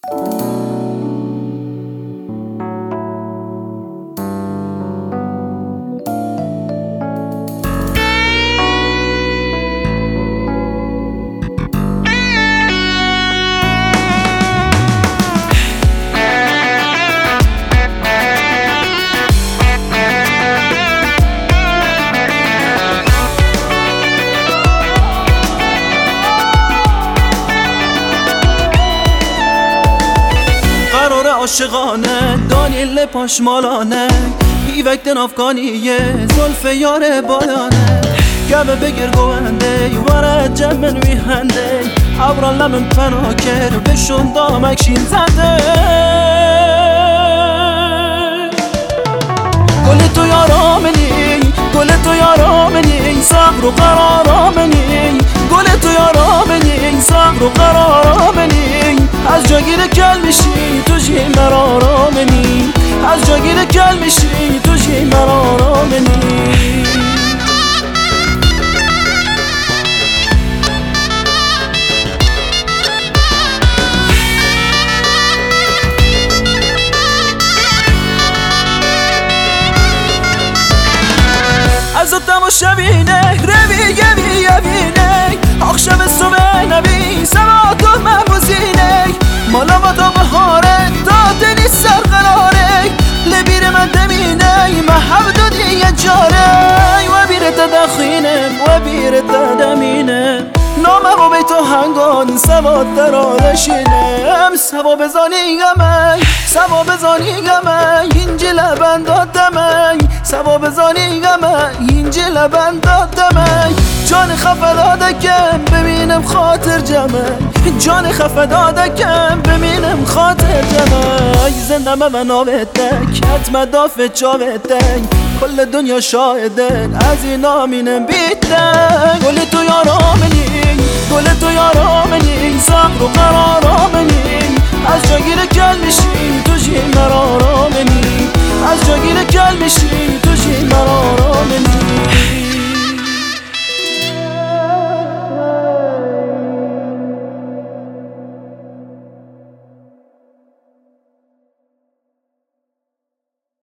عاشقانه دانیل پاشمالانه ایوکتن افغانیه زلف یار بالانه گمه بگیر گوهنده وارد جمن ویهنده عبران لمن پناکر بشون دامکشین زنده گل تو یارامنی گل تو یارامنی صبر و قرارامنی گل تو یارامنی صبر و قرارامنی از جاگیر کل میشی تو جی مرارامنی از جاگیر کل میشی تو جی مرارامنی از تماشبینه روی یوینه آخشم صبح نبی سواتو محبوزینه مالا و تا بهاره دادنی سرقراره لبیر من دمینه محب دادی یه جاره و بیر تدخینه و بیر تدمینه نامه و بیتو هنگان سواد در آرشینه سوا بزانی گمه سوا بزانی گمه اینجی لبن دادمه سوا بزانی گمه اینجی لبن دادمه جان خفه دادکم ببینم خاطر جمه جان خفه دادکم ببینم خاطر جمه زندم و ناوتک حتم دافت چاوتک کل دنیا شاهده از این آمینم بیتک گل تو یارامنی گل تو یارامنی صبر و قرارامنی از جاگیر کل میشی تو جی مرارامنی از جاگیر کل میشی